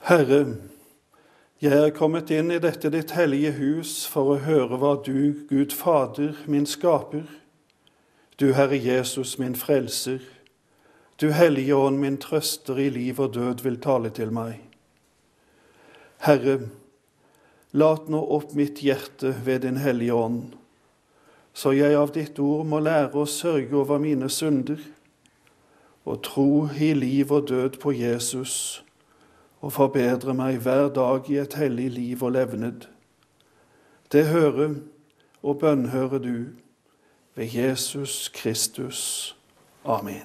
Herre, jeg er kommet inn i dette ditt hellige hus for å høre hva du, Gud Fader, min skaper, du Herre Jesus, min frelser, du Hellige Ånd, min trøster i liv og død, vil tale til meg. Herre, lat nå opp mitt hjerte ved din Hellige Ånd, så jeg av ditt ord må lære å sørge over mine synder, og tro i liv og død på Jesus, og forbedre meg hver dag i et hellig liv og levned. Det hører og bønnhører du ved Jesus Kristus. Amen.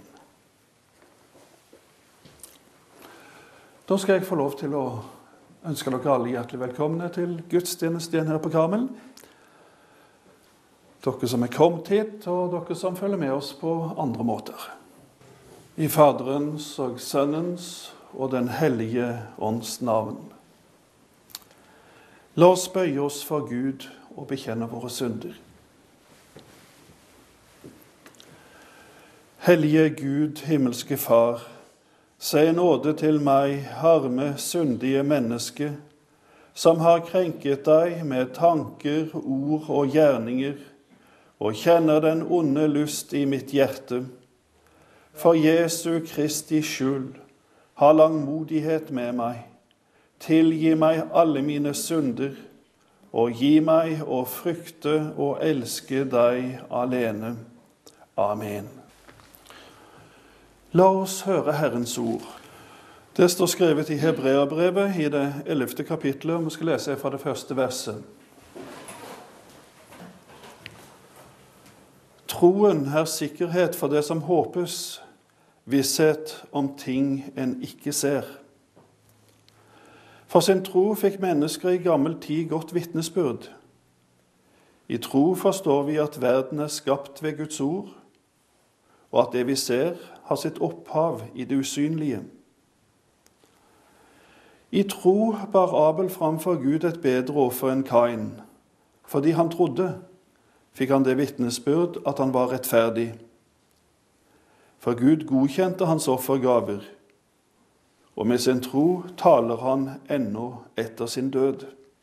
Da skal jeg få lov til å ønske dere alle hjertelig velkomne til gudstjenesten her på Karmel. Dere som er kommet hit, og dere som følger med oss på andre måter. I Faderens og Sønnens og den hellige ånds navn. La oss bøye oss for Gud og bekjenne våre synder. Hellige Gud, himmelske Far, se nåde til meg, arme, syndige menneske, som har krenket deg med tanker, ord og gjerninger, og kjenner den onde lyst i mitt hjerte. For Jesu Kristi skyld, ha langmodighet med meg, tilgi meg alle mine synder, og gi meg å frykte og elske deg alene. Amen. La oss høre Herrens ord. Det står skrevet i Hebreerbrevet i det 11. kapitlet, og vi skal lese fra det første verset. Troen er sikkerhet for det som håpes, visshet om ting en ikke ser. For sin tro fikk mennesker i gammel tid godt vitnesbyrd. I tro forstår vi at verden er skapt ved Guds ord, og at det vi ser har sitt opphav i det usynlige. I tro bar Abel framfor Gud et bedre offer enn Kain. Fordi han trodde, fikk han det vitnesbyrd at han var rettferdig. For Gud godkjente hans offergaver, og med sin tro taler han ennå etter sin død.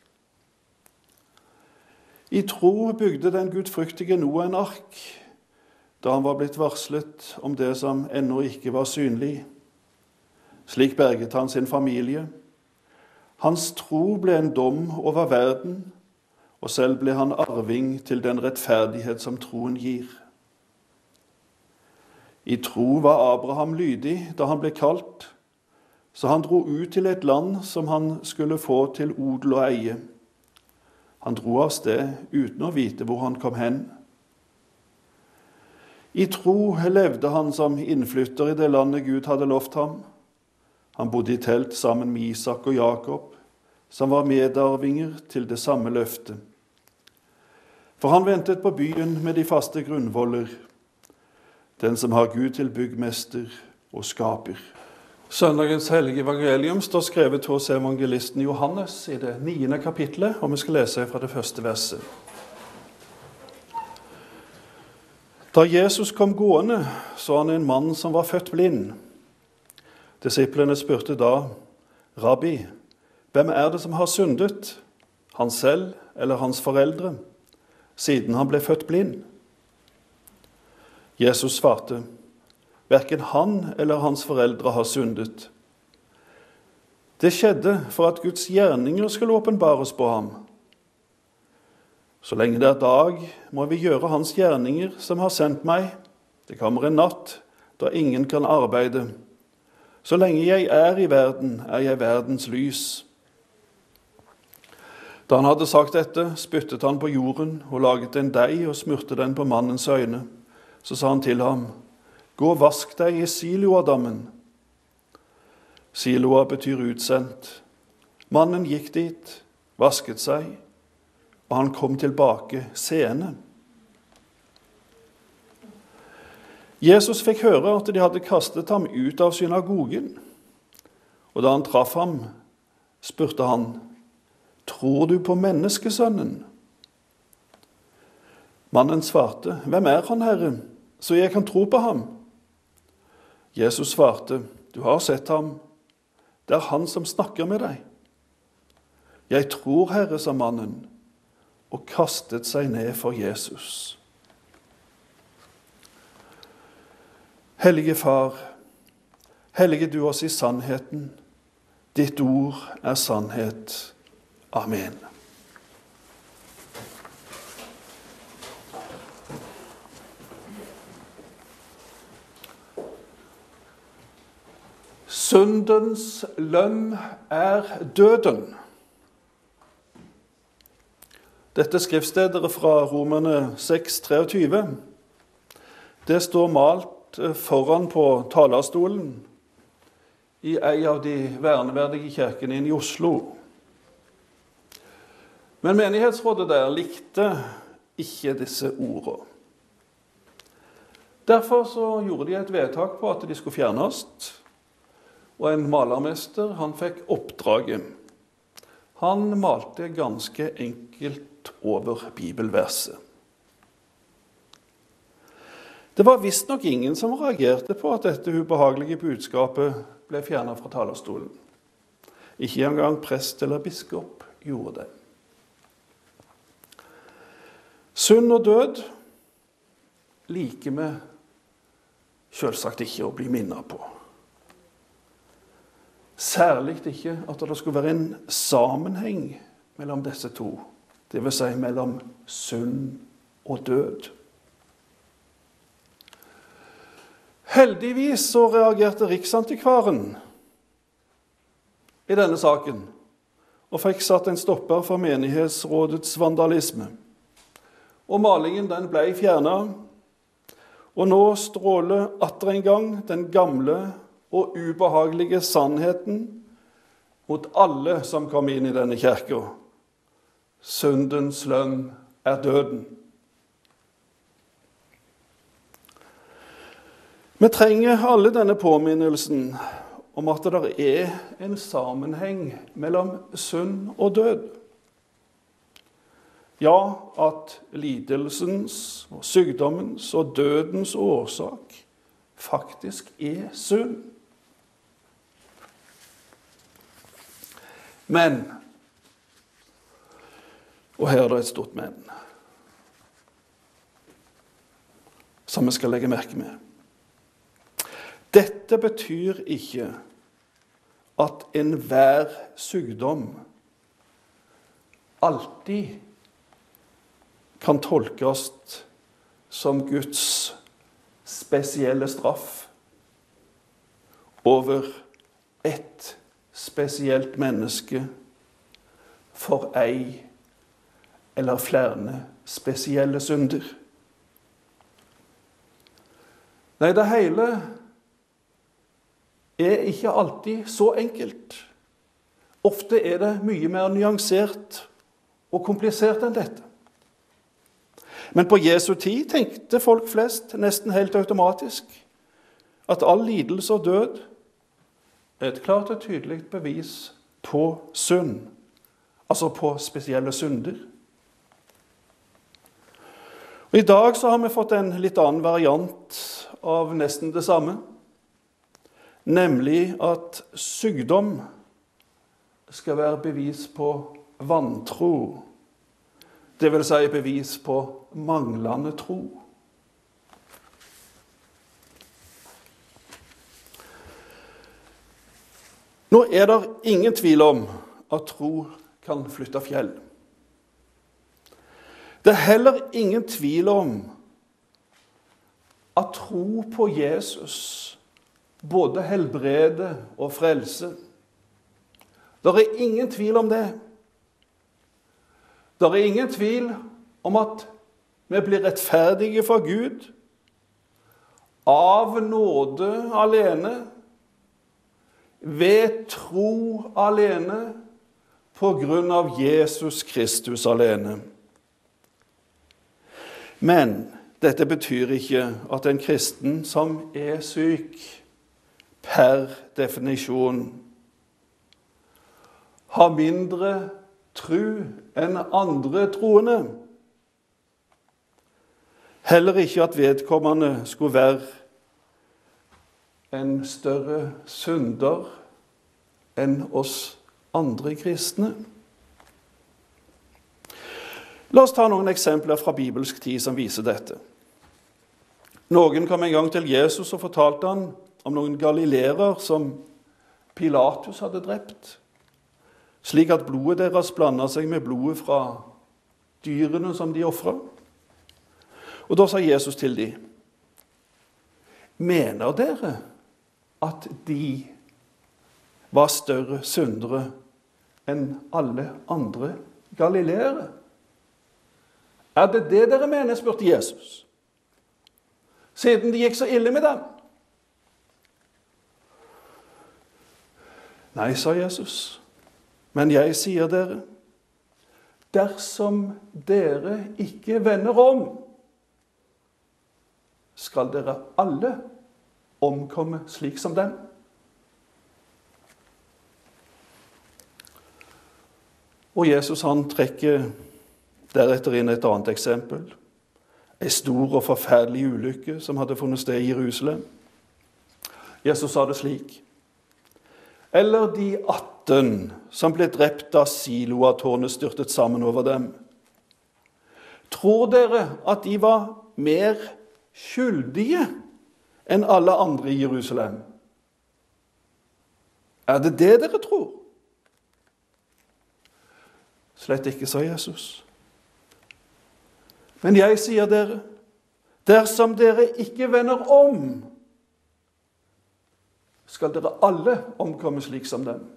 I tro bygde den gudfryktige Noah en ark, da han var blitt varslet om det som ennå ikke var synlig. Slik berget han sin familie. Hans tro ble en dom over verden, og selv ble han arving til den rettferdighet som troen gir. I tro var Abraham lydig da han ble kalt, så han dro ut til et land som han skulle få til odel og eie. Han dro av sted uten å vite hvor han kom hen. I tro levde han som innflytter i det landet Gud hadde lovt ham. Han bodde i telt sammen med Isak og Jakob, som var medarvinger til det samme løftet. For han ventet på byen med de faste grunnvoller, den som har Gud til byggmester og skaper. Søndagens hellige evangelium står skrevet hos evangelisten Johannes i det 9. kapitlet, og vi skal lese fra det første verset. Da Jesus kom gående, så han en mann som var født blind. Disiplene spurte da, Rabbi, hvem er det som har syndet, han selv eller hans foreldre, siden han ble født blind? Jesus svarte, hverken han eller hans foreldre har syndet. Det skjedde for at Guds gjerninger skulle åpenbares på ham. Så lenge det er dag, må vi gjøre hans gjerninger som har sendt meg. Det kommer en natt, da ingen kan arbeide. Så lenge jeg er i verden, er jeg verdens lys. Da han hadde sagt dette, spyttet han på jorden og laget en deig og smurte den på mannens øyne. Så sa han til ham, gå og vask deg i Siloadammen. Siloa betyr utsendt. Mannen gikk dit, vasket seg, og han kom tilbake seende. Jesus fikk høre at de hadde kastet ham ut av synagogen, og da han traff ham, spurte han, tror du på menneskesønnen? Mannen svarte, hvem er han, Herre, så jeg kan tro på ham? Jesus svarte, du har sett ham, Det er han som snakker med deg. Jeg tror, Herre, sa mannen, og kastet seg ned for Jesus. Hellige Far, hellige du oss i sannheten. Ditt ord er sannhet. Amen. Syndens lønn er døden. Dette skriftstedet fra Romerne 6:23. Det står malt foran på talerstolen i en av de verneverdige kirkene i Oslo. Men menighetsrådet der likte ikke disse ordene. Derfor så gjorde de et vedtak på at de skulle fjernes, og en malermester, han fikk oppdraget. Han malte ganske enkelt over bibelverset. Det var visst nok ingen som reagerte på at dette ubehagelige budskapet ble fjernet fra talerstolen. Ikke engang prest eller biskop gjorde det. Synd og død liker vi selvsagt ikke å bli minnet på. Særlig ikke at det skulle være en sammenheng mellom disse to, det vil si mellom synd og død. Heldigvis så reagerte Riksantikvaren i denne saken, og fikk satt en stopper for menighetsrådets vandalisme. Og malingen den ble fjernet, og nå stråler atter en gang den gamle og ubehagelige sannheten mot alle som kom inn i denne kirka. Syndens lønn er døden. Vi trenger alle denne påminnelsen om at det er en sammenheng mellom synd og død. Ja, at lidelsens, og sykdommens og dødens årsak faktisk er synd. Men, og her er det et stort men, som vi skal legge merke med. Dette betyr ikke at enhver sykdom alltid kan tolkes som Guds spesielle straff over ett spesielt menneske for ei eller flere spesielle synder. Nei, det hele er ikke alltid så enkelt. Ofte er det mye mer nyansert og komplisert enn dette. Men på Jesu tid tenkte folk flest nesten helt automatisk at all lidelse og død er et klart og tydelig bevis på synd, altså på spesielle synder. Og i dag så har vi fått en litt annen variant av nesten det samme, nemlig at sykdom skal være bevis på vantro, det vil si bevis på manglende tro. Nå er det ingen tvil om at tro kan flytte fjell. Det er heller ingen tvil om at tro på Jesus både helbreder og frelse. Det er ingen tvil om det. Det er ingen tvil om at vi blir rettferdige for Gud av nåde alene, ved tro alene, på grunn av Jesus Kristus alene. Men dette betyr ikke at en kristen som er syk, per definisjon, har mindre tro enn andre troende. Heller ikke at vedkommende skulle være en større synder enn oss andre kristne. La oss ta noen eksempler fra bibelsk tid som viser dette. Noen kom en gang til Jesus og fortalte han om noen galileere som Pilatus hadde drept, slik at blodet deres blandet seg med blodet fra dyrene som de offret. Og da sa Jesus til dem: mener dere at de var større syndere enn alle andre galileere? Er det det dere mener, spurte Jesus, siden det gikk så ille med dem? Nei, sa Jesus, men jeg sier dere, dersom dere ikke vender om, skal dere alle omkomme slik som dem. Og Jesus han trekker deretter inn et annet eksempel. En stor og forferdelig ulykke som hadde funnet sted i Jerusalem. Jesus sa det slik: eller de 18 som ble drept da Siloa-tårnet styrtet sammen over dem. Tror dere at de var mer skyldige enn alle andre i Jerusalem? Er det det dere tror? Slett ikke, sa Jesus. Men jeg sier dere, dersom dere ikke vender om, skal dere alle omkomme slik som dem.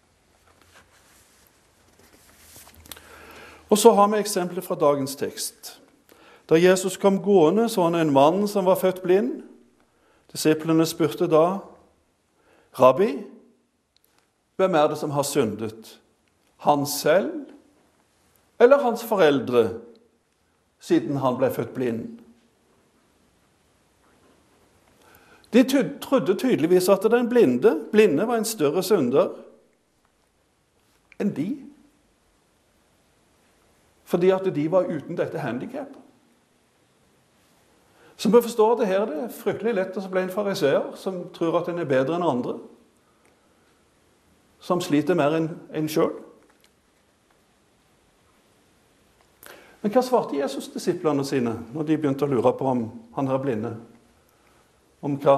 Og så har vi eksempler fra dagens tekst. Da Jesus kom gående, så han en mann som var født blind. Disiplene spurte da: Rabbi, hvem er det som har syndet? Han selv eller hans foreldre, siden han ble født blind? De trodde tydeligvis at den blinde var en større synder enn de, fordi at de var uten dette handicap. Så vi forstår at det er fryktelig lett å bli en fariseer som tror at en er bedre enn andre, som sliter mer enn en selv. Men hva svarte Jesus disiplene sine når de begynte å lure på om han er blinde? Om hva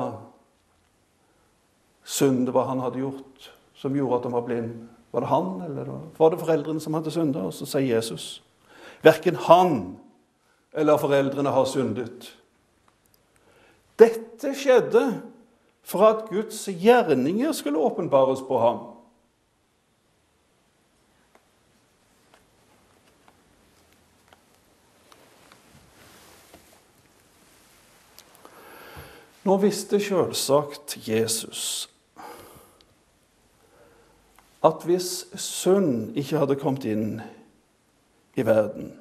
synd det var han hadde gjort som gjorde at han var blind? Var det han, eller var det foreldrene som hadde syndet? Og så sier Jesus: hverken han eller foreldrene har syndet. Dette skjedde for at Guds gjerninger skulle åpenbares på ham. Nå visste selvsagt Jesus at hvis synd ikke hadde kommet inn i verden,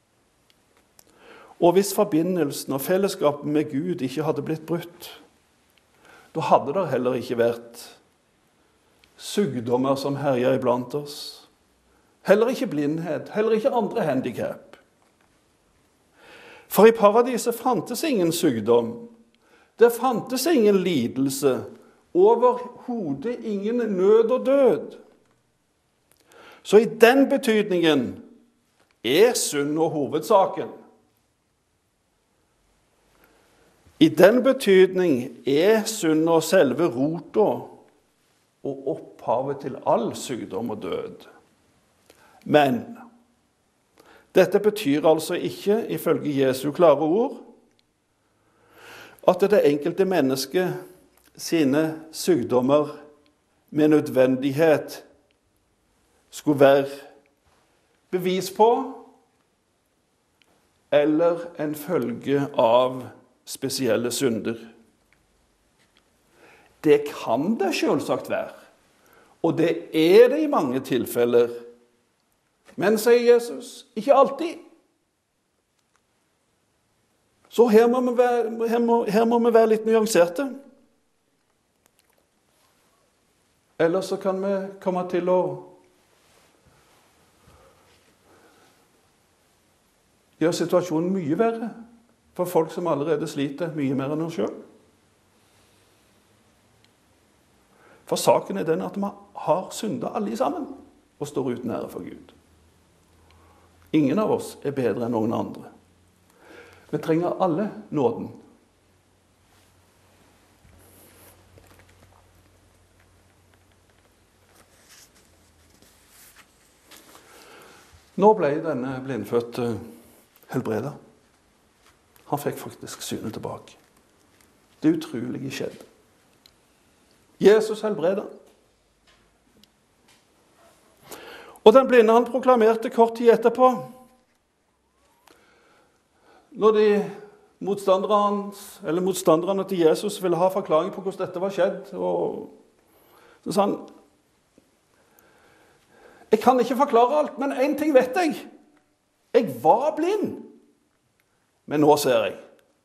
og hvis forbindelsen og fellesskapet med Gud ikke hadde blitt brutt, da hadde det heller ikke vært sykdommer som herjer iblant oss, heller ikke blindhet, heller ikke andre handicap. For i paradiset fantes ingen sykdom, det fantes ingen lidelse, overhodet ingen nød og død. Så i den betydningen er synd og hovedsaken. I den betydning er synd og selve rota og opphavet til all sykdom og død. Men dette betyr altså ikke, ifølge Jesu klare ord, at det enkelte mennesket sine sykdommer med nødvendighet skulle være bevis på, eller en følge av spesielle synder. Det kan det selvsagt være, og det er det i mange tilfeller. Men, sier Jesus, ikke alltid. Så her må vi være litt nyanserte. Ellers så kan vi komme til å gjøre situasjonen mye verre for folk som allerede sliter mye mer enn oss selv. For saken er den at vi har syndet alle sammen og står uten ære for Gud. Ingen av oss er bedre enn noen andre. Vi trenger alle nåden. Nå ble denne blindfødte helbredet. Han fikk faktisk synet tilbake. Det utrolige skjedde. Jesus helbredet. Og den blinde han proklamerte kort tid etterpå, når motstanderne til Jesus ville ha forklaring på hvordan dette var skjedd, så sa han, jeg kan ikke forklare alt, men en ting vet jeg. Jeg var blind, men nå ser jeg.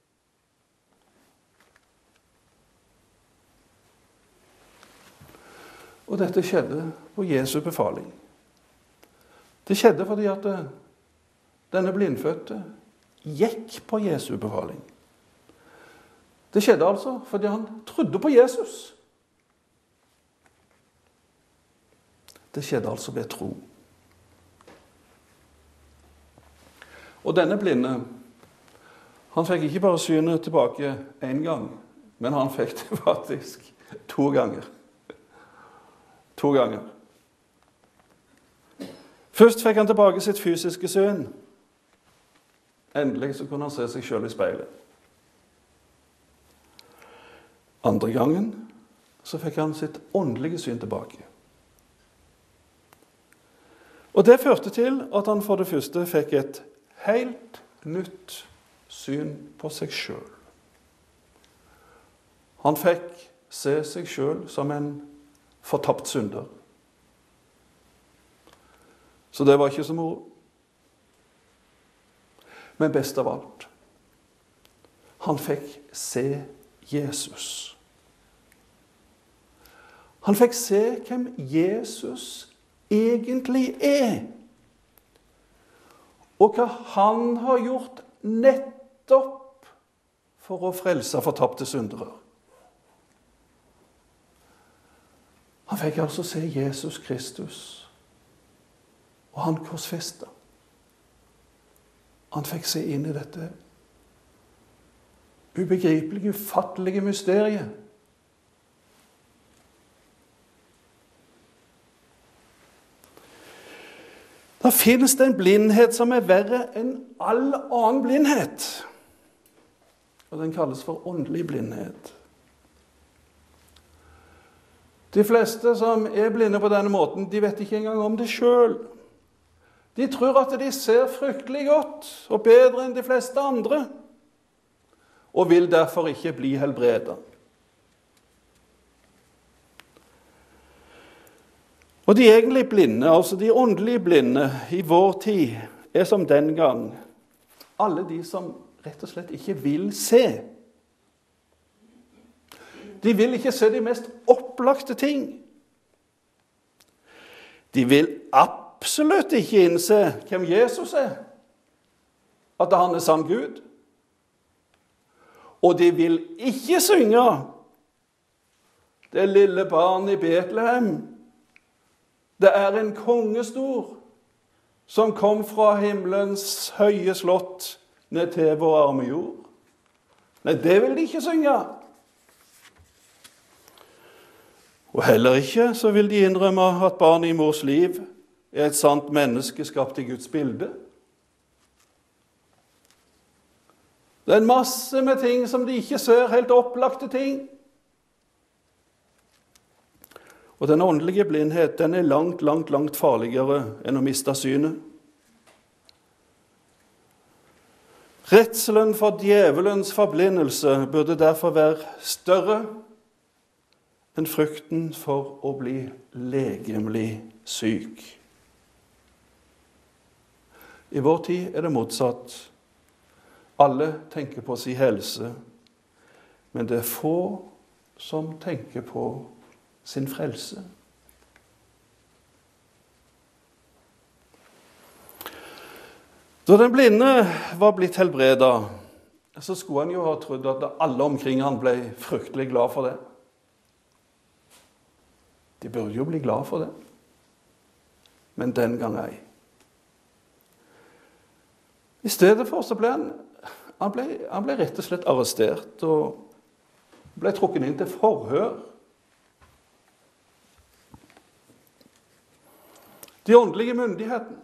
Og dette skjedde på Jesu befaling. Det skjedde fordi at denne blindfødte gikk på Jesu befaling. Det skjedde altså fordi han trodde på Jesus. Det skjedde altså ved tro. Og denne blinde, han fikk ikke bare synet tilbake en gang, men han fikk det faktisk 2 ganger. 2 ganger. Først fikk han tilbake sitt fysiske syn. Endelig så kunne han se seg selv i speilet. Andre gangen så fikk han sitt åndelige syn tilbake. Og det førte til at han for det første fikk et helt nytt syn på seg selv. Han fikk se seg selv som en fortapt synder. Så det var ikke så moro. Men best av alt, han fikk se Jesus. Han fikk se hvem Jesus egentlig er. Og hva han har gjort nettopp for å frelse fortapte syndere. Han fikk altså se Jesus Kristus, og han korsfestet. Han fikk se inn i dette ubegripelige, ufattelige mysteriet. Da finnes det en blindhet som er verre enn all annen blindhet. Og den kalles for åndelig blindhet. De fleste som er blinde på denne måten, de vet ikke engang om det selv. De tror at de ser fryktelig godt og bedre enn de fleste andre, og vil derfor ikke bli helbredet. Og de egentlig blinde, altså de åndelige blinde i vår tid, er som den gang alle de som rett og slett ikke vil se. De vil ikke se de mest opplagte ting. De vil absolutt ikke innse hvem Jesus er, at han er sann Gud. Og de vil ikke synge det lille barn i Betlehem. Det er en kongestor som kom fra himmelens høye slott ned til vår arme jord. Nei, det vil de ikke synge. Og heller ikke så vil de innrømme at barnet i mors liv er et sant menneske skapt i Guds bilde. Det er en masse med ting som de ikke ser, helt opplagte ting. Og den åndelige blindhet, den er langt, langt, langt farligere enn å miste synet. Redselen for djevelens forblindelse burde derfor være større enn frykten for å bli legemlig syk. I vår tid er det motsatt. Alle tenker på sin helse, men det er få som tenker på sin frelse. Da den blinde var blitt helbredet, så skulle han jo ha trodd at alle omkring han ble fryktelig glad for det. De burde jo bli glad for det. Men den gang ei. I stedet for så ble han ble rett og slett arrestert og ble trukket inn til forhør. De åndelige myndighetene,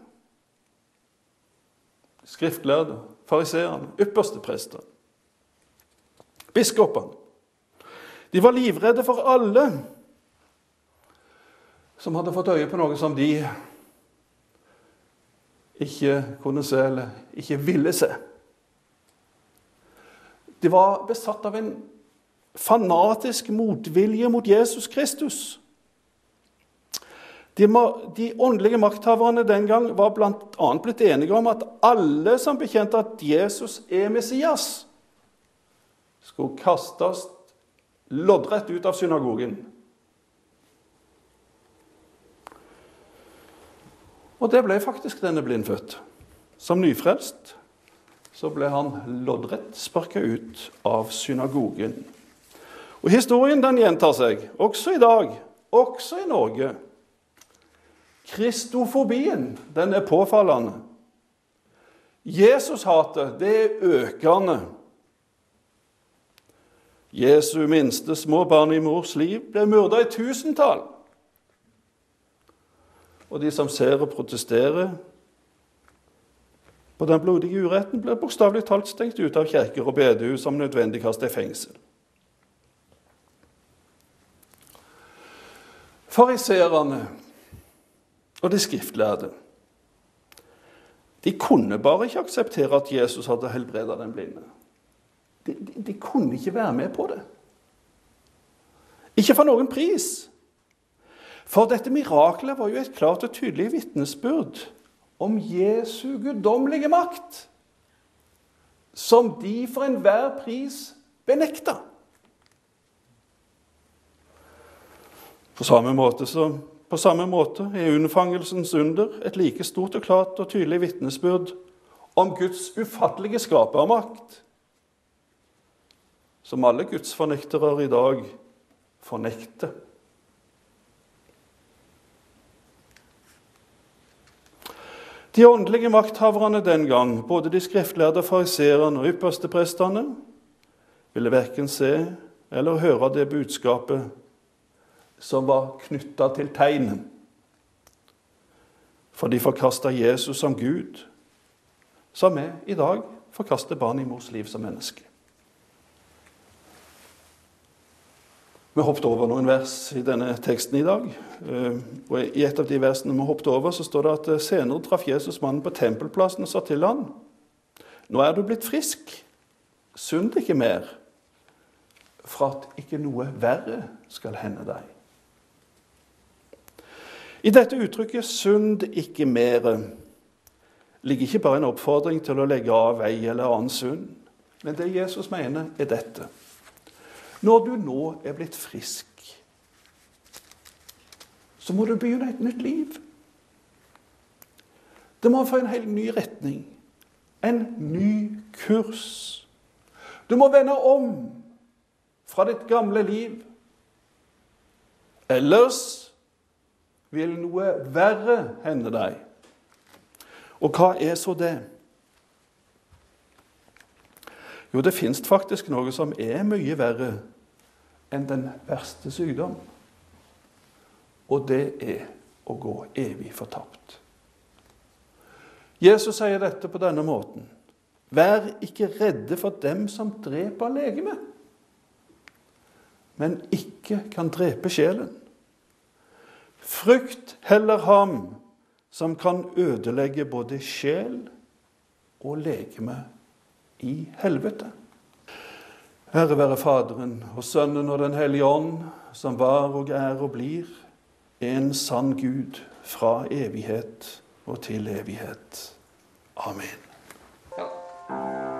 skriftlærde, fariseerne, ypperste prester, biskopene, de var livredde for alle som hadde fått øye på noe som de ikke kunne se eller ikke ville se. De var besatt av en fanatisk motvilje mot Jesus Kristus. De åndelige makthaverne den gang var blant annet blitt enige om at alle som bekjente at Jesus er Messias, skulle kastes loddrett ut av synagogen. Og det ble faktisk denne blindfødt. Som nyfrelst så ble han loddrett sparket ut av synagogen. Og historien den gjentar seg, også i dag, også i Norge. Kristofobien, den er påfallende. Jesus-hatet, det er økende. Jesu minste små barn i mors liv ble myrdet i tusentall. Og de som ser og protesterer på den blodige uretten, blir bokstavelig talt stengt ut av kirker og bedehus som nødvendig kastet i fengsel. Fariserene og de skriftlærde, de kunne bare ikke akseptere at Jesus hadde helbredet den blinde. De kunne ikke være med på det. Ikke for noen pris. For dette miraklet var jo et klart og tydelig vitnesbyrd om Jesu guddommelige makt, som de for enhver pris benekta. På samme måte er unnfangelsens under et like stort og klart og tydelig vitnesbyrd om Guds ufattelige skapermakt, som alle Guds fornektere i dag fornekter. De åndelige makthaverne den gang, både de skriftlærde fariserene og ypperste prestene, ville hverken se eller høre det budskapet som var knyttet til tegnen. For de forkastet Jesus som Gud, som vi i dag forkaster barn i mors liv som menneske. Vi hoppet over noen vers i denne teksten i dag, og i et av de versene vi hoppet over, så står det at senere traff Jesus mannen på tempelplassen og sa til han: «Nå er du blitt frisk, synd ikke mer, for at ikke noe verre skal hende deg.» I dette uttrykket «synd ikke mere» ligger ikke bare en oppfordring til å legge av vei eller annen synd, men det Jesus mener er dette: når du nå er blitt frisk, så må du begynne et nytt liv. Det må få en helt ny retning, en ny kurs. Du må vende om fra ditt gamle liv. Ellers vil noe verre hende deg. Og hva er så det? Jo, det finnes faktisk noe som er mye verre enn den verste sykdom. Og det er å gå evig fortapt. Jesus sier dette på denne måten: «Vær ikke redde for dem som dreper legeme, men ikke kan drepe sjelen. Frykt heller ham som kan ødelegge både sjel og legeme i helvete.» Ære være Faderen og Sønnen og den hellige ånd, som var og er og blir en sann Gud fra evighet og til evighet. Amen. Ja.